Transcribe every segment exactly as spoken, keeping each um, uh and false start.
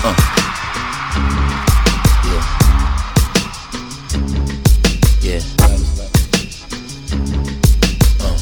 Uh. Yeah. Yeah. Uh.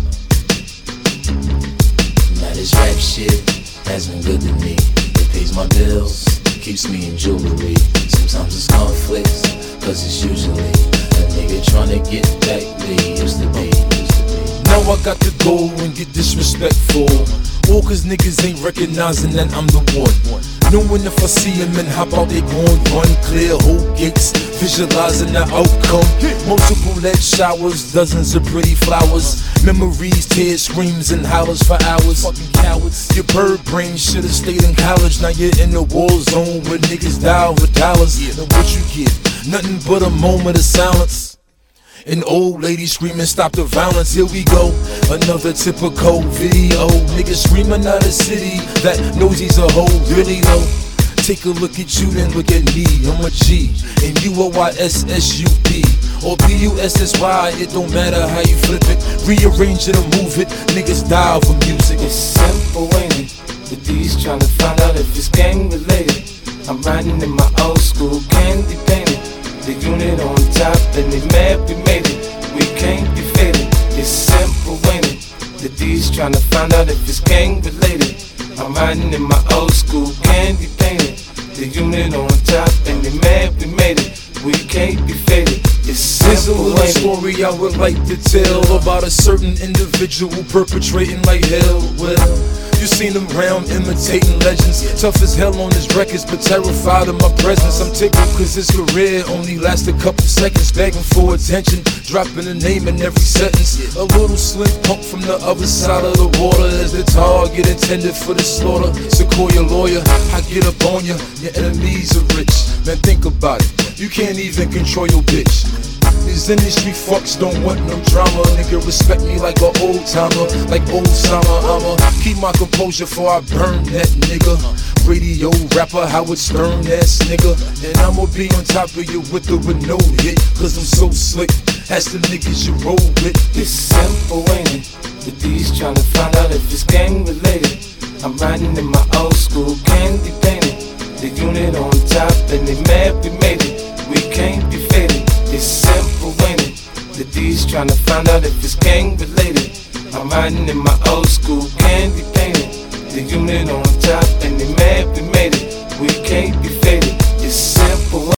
Now this rap shit has been good to me. It pays my bills, keeps me in jewelry. Sometimes it's conflicts, cause it's usually a nigga tryna get back where he used to be. Now I got to go and get disrespectful, all cause niggas ain't recognizing that I'm the one. Knowing if I see him and hop out, they gon' run, clear whole gates, visualizing the outcome. Multiple lead showers, dozens of pretty flowers, memories, tears, screams, and hollers for hours. Fucking cowards. Your bird brain should've stayed in college. Now you're in the war zone where niggas die over dollars. Now what you get? Nothing but a moment of silence. An old lady screaming, stop the violence, here we go. Another typical video. Niggas screaming out of city that knows he's a hoe, really though. Take a look at you, then look at me. I'm a G, and you a Y S S U P or B U S S Y, it don't matter how you flip it. Rearrange it or move it, niggas die over music. It's simple, ain't it? The D's tryna find out if it's gang related. I'm riding in my old school candy painted. The unit on top and they mad we made it. We can't be faded. It's simple, ain't it? The D's tryna find out if it's gang related. I'm riding in my old school candy painted. The unit on top and they mad we made it. We can't be faded. It's There's a simple, little ain't it? story I would like to tell about a certain individual perpetrating like hell. Well, you seen him round imitating legends, tough as hell on his records, but terrified of my presence. I'm tickled cause his career only lasts a couple seconds, begging for attention, dropping a name in every sentence. A little slim punk from the other side of the water is the target intended for the slaughter. Sequoia lawyer, I get up on ya, your enemies are rich. Man, think about it, you can't even control your bitch. These industry fucks don't want no drama. Nigga respect me like an old timer, like old summer. I'ma keep my composure before I burn that nigga. Radio rapper, Howard Stern ass nigga. And I'ma be on top of you with or with no hit, cause I'm so slick, ask the niggas you roll with. It's simple, ain't it? The D's tryna find out if it's gang related. I'm riding in my old school candy painted. The unit on top and they mad we made it. We can't be faded. It's simple, ain't it? The D's tryna find out if it's gang related. I'm riding in my old school candy painted. The unit on top and they mad we made it. We can't be faded. It's simple.